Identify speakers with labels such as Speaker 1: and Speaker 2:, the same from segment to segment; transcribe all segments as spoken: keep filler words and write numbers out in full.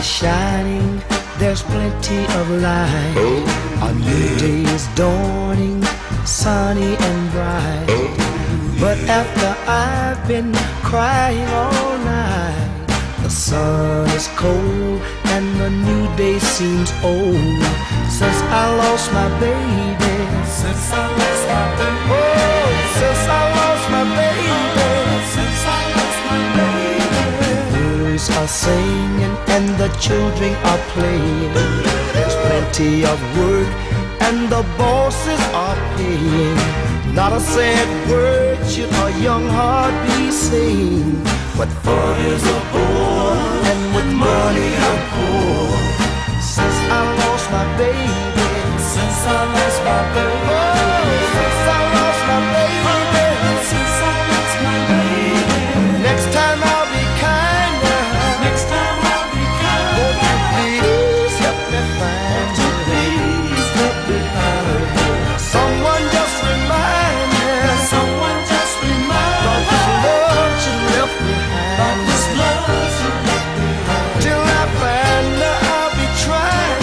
Speaker 1: is shining, there's plenty of light. A new day is dawning, sunny and bright. But after I've been crying all night, the sun is cold and the new day seems old. Since I lost my baby, since I lost my baby, oh, since I lost my baby, since I lost my baby. The birds are singing and the children are playing. There's plenty of work and the bosses are paying. Not a sad word should a young heart be saying. But fun is a bore, and with money I'm poor. Since I lost my baby, since I lost my baby, oh, since I lost my baby, since I lost my baby. Next time I'll be kinder, next time I'll be kinder. Won't you please help me find you, please help me find you. Someone just remind me, someone just remind me. Of this love you left behind, of this love you left behind. Till I find her, I'll be trying.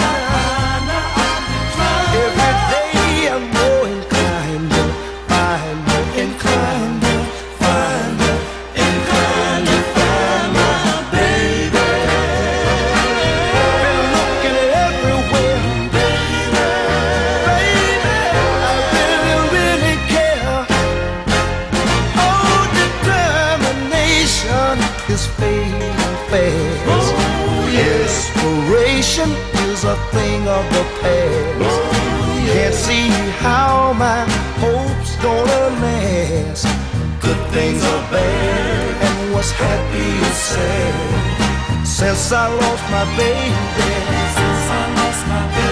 Speaker 1: Every day I'm more inclined to find her, inclined to find her, inclined to find my baby. Been looking everywhere, baby, baby. I really, really care. Oh, determination is fading fast. Inspiration is a thing of the past. Can't see how my hopes gonna last. Good things are bad, and what's happy is sad. Since I lost my baby, since I lost my baby.